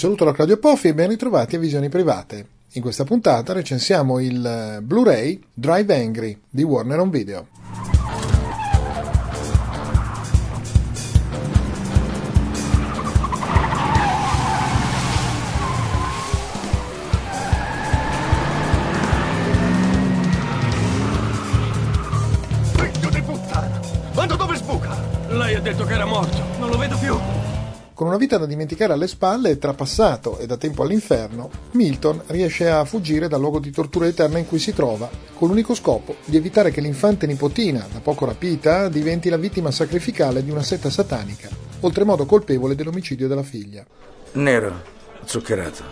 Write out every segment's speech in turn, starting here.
saluto da Claudio Poffi e ben ritrovati a Visioni Private. In questa puntata recensiamo il Blu-ray Drive Angry di Warner Home Video. Figlio di puttana! Guarda dove sbuca! Lei ha detto che era morto, non lo vedo più! Con una vita da dimenticare alle spalle, tra passato e da tempo all'inferno, Milton riesce a fuggire dal luogo di tortura eterna in cui si trova, con l'unico scopo di evitare che l'infante nipotina, da poco rapita, diventi la vittima sacrificale di una setta satanica, oltremodo colpevole dell'omicidio della figlia. Nero, zuccherato.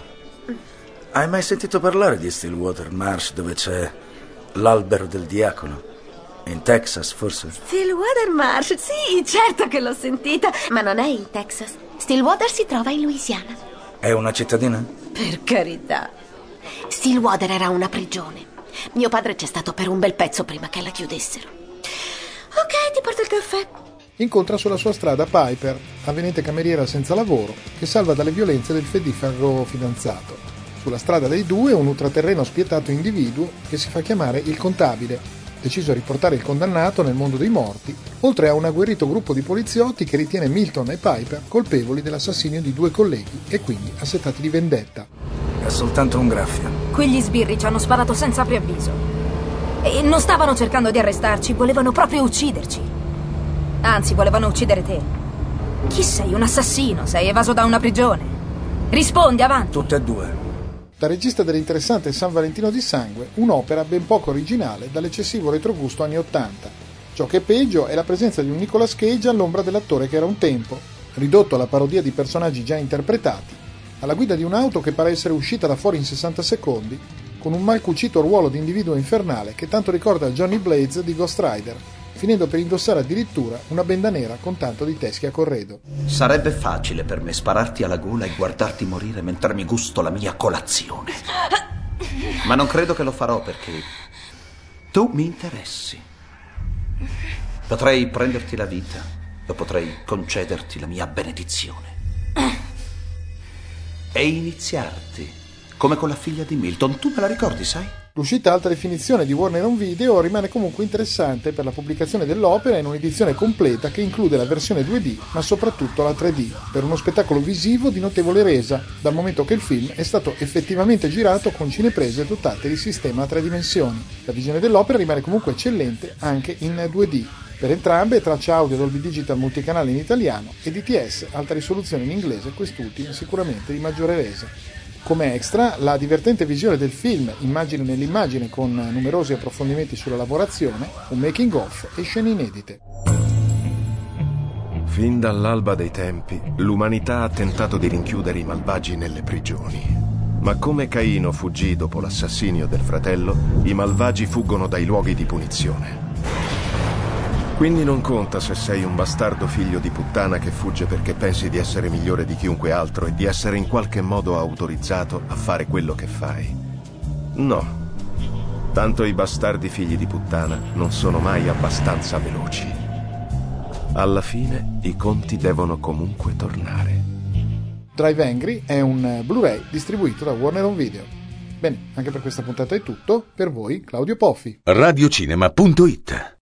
Hai mai sentito parlare di Stillwater Marsh, dove c'è l'albero del diacono? In Texas, forse? Stillwater Marsh, sì, certo che l'ho sentita, ma non è in Texas. Stillwater si trova in Louisiana. È una cittadina? Per carità. Stillwater era una prigione. Mio padre c'è stato per un bel pezzo prima che la chiudessero. Ok, ti porto il caffè. Incontra sulla sua strada Piper, avvenente cameriera senza lavoro, che salva dalle violenze del fedifero fidanzato. Sulla strada dei due un ultraterreno spietato individuo che si fa chiamare il contabile, deciso a riportare il condannato nel mondo dei morti, oltre a un agguerrito gruppo di poliziotti che ritiene Milton e Piper colpevoli dell'assassinio di due colleghi e quindi assetati di vendetta. È soltanto un graffio. Quegli sbirri ci hanno sparato senza preavviso. E non stavano cercando di arrestarci, volevano proprio ucciderci. Anzi, volevano uccidere te. Chi sei? Un assassino? Sei evaso da una prigione? Rispondi, avanti. Tutte e due. Da regista dell'interessante San Valentino di Sangue, un'opera ben poco originale dall'eccessivo retrogusto anni '80. Ciò che è peggio è la presenza di un Nicolas Cage all'ombra dell'attore che era un tempo, ridotto alla parodia di personaggi già interpretati, alla guida di un'auto che pare essere uscita da fuori in 60 secondi, con un mal cucito ruolo di individuo infernale che tanto ricorda Johnny Blaze di Ghost Rider, finendo per indossare addirittura una benda nera con tanto di teschi a corredo. Sarebbe facile per me spararti alla gola e guardarti morire mentre mi gusto la mia colazione. Ma non credo che lo farò perché tu mi interessi. Potrei prenderti la vita o potrei concederti la mia benedizione. E iniziarti, come con la figlia di Milton. Tu me la ricordi, sai? L'uscita alta definizione di Warner Home Video rimane comunque interessante per la pubblicazione dell'opera in un'edizione completa che include la versione 2D, ma soprattutto la 3D, per uno spettacolo visivo di notevole resa, dal momento che il film è stato effettivamente girato con cineprese dotate di sistema a 3 dimensioni. La visione dell'opera rimane comunque eccellente anche in 2D. Per entrambe traccia audio Dolby Digital multicanale in italiano e DTS alta risoluzione in inglese, quest'ultima sicuramente di maggiore resa. Come extra, la divertente visione del film, immagine nell'immagine con numerosi approfondimenti sulla lavorazione, un making of e scene inedite. Fin dall'alba dei tempi, l'umanità ha tentato di rinchiudere i malvagi nelle prigioni. Ma come Caino fuggì dopo l'assassinio del fratello, i malvagi fuggono dai luoghi di punizione. Quindi non conta se sei un bastardo figlio di puttana che fugge perché pensi di essere migliore di chiunque altro e di essere in qualche modo autorizzato a fare quello che fai. No. Tanto i bastardi figli di puttana non sono mai abbastanza veloci. Alla fine i conti devono comunque tornare. Drive Angry è un Blu-ray distribuito da Warner Home Video. Bene, anche per questa puntata è tutto. Per voi, Claudio Poffi. Radiocinema.it